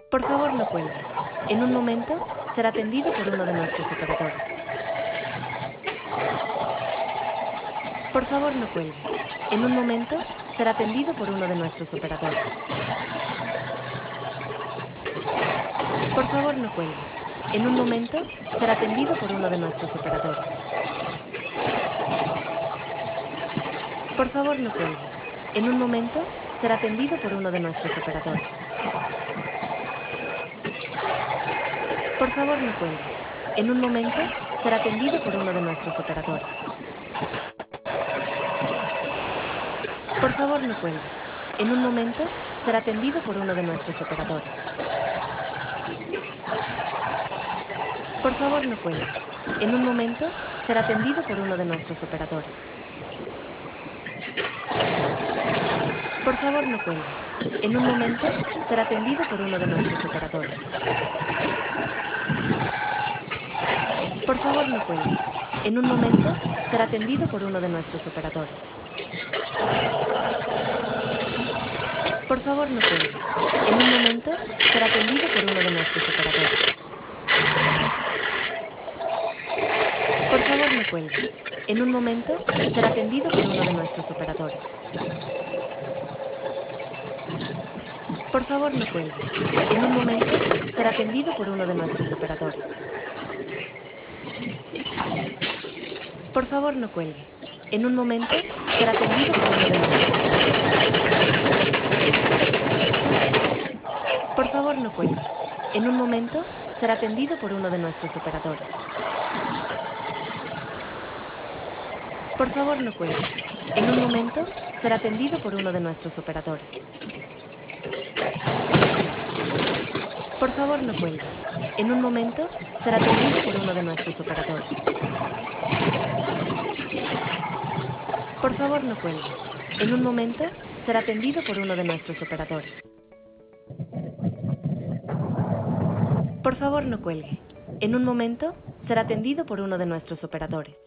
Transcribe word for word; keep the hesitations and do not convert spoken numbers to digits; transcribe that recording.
Por favor, no cuelgue. En un momento será atendido por uno de nuestros operadores. Por favor, no cuelgue. En un momento será atendido por uno de nuestros operadores. Por favor, no cuelgue. En un momento será atendido por uno de nuestros operadores. Por favor, no cuelgue. En un momento será atendido por uno de nuestros operadores. Por favor, no cuelgue. En un momento será atendido por uno de nuestros operadores. Por favor, no cuelgue. En un momento será atendido por uno de nuestros operadores. Por favor, no cuelgue. En un momento será atendido por uno de nuestros operadores. Por favor, no cuelgue. En un momento será atendido por uno de nuestros operadores. Por favor, no cuelgue. En un momento será atendido por uno de nuestros operadores. Por favor, no cuelgue. En un momento será atendido por uno de nuestros operadores. Por favor, no cuelgue. En un momento será atendido por uno de nuestros operadores. Por favor, no cuelgue. En un momento será atendido por uno de nuestros operadores. Por favor, no cuelgue. En un momento será atendido por uno de nuestros operadores. Por favor, no cuelgue. En un momento será atendido por uno de nuestros operadores. Por favor, no cuelgue. En un momento será atendido por uno de nuestros operadores. Por favor, no cuelgue. En un momento será atendido por uno de nuestros operadores. Por favor, no cuelgue. En un momento será atendido por uno de nuestros operadores. Por favor, no cuelgue. En un momento será atendido por uno de nuestros operadores.